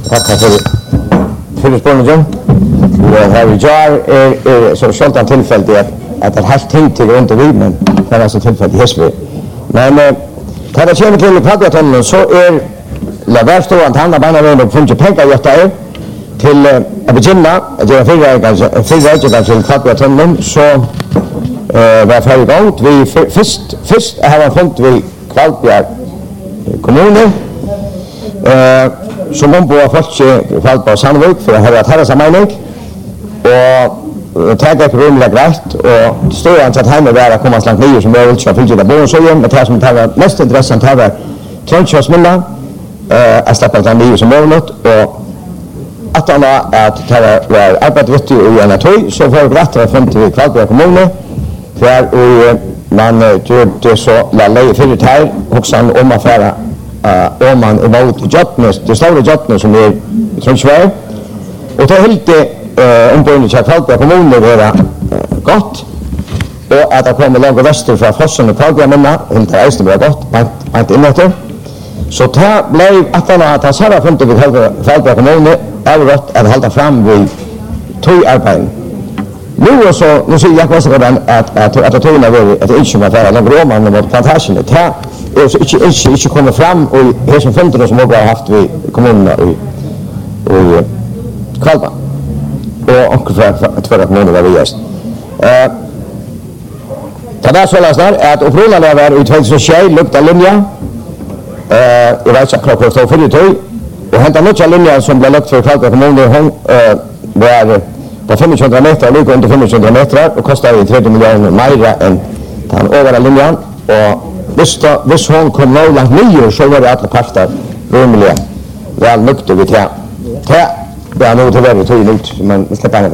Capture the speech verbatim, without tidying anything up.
takka för för spårningen. Och här vi gör är, är så sjaltan tillfälligt att att det helt ting till runt vid men det är alltså tillfälligt häsve. Men eh tar det kommer till Padgatonen så är la värsta att han har bara och fungerar pengar jag tar till att begynna att göra fyra fyra till Padgatonen så eh var för igång vi först först har man funnit vi Kvalbjerg kommunen eh som om på folk Kvalbjerg Sandvik för att ha det sammanhang och tagga på rumla grejt och står han så att han är där att komma slank nio som möjligt så fylla på så igen men det som tar mest intressant här Tronsjös minna eh att släppa den nio som möjligt och att han att ta var arbetet i en atoj så för att rätta fram till Kvalbjerg kommun för och man gör det så lalla för det här också om affärer eh om man emot Jotnes det stora Jotnes som är Tronsjö och det är helt eh om på en Kvalbjerg kommun det är gott och att det kommer långt väster från Fossen och Kvalbjerg men inte är det bra gott att inåt så det blev att han att han sa från till Kvalbjerg kommun är rätt att hålla fram vid två arbeten nu och så nu ser jag också att att att att tog när att inte som affär eller roman mot plantagen det här är så inte inte inte kommer fram och här som funter som har haft vi kommunen och och Kvalbjerg och och för att för att månader var just. Eh det var så läsnar att upprullarna var ut helt så tjej lukta linje. Eh jag vet inte klart så för det och hämta några linjer som blev lagt för Kvalbjerg kommun hon eh var på femhundra meter lika under femhundra meter och kostar trettio miljoner mer än den övriga linjen och visst visst hon kom nå långt nio så var det att parter rumliga väl lukta vi till. Det är nog till väldigt tydligt men släppa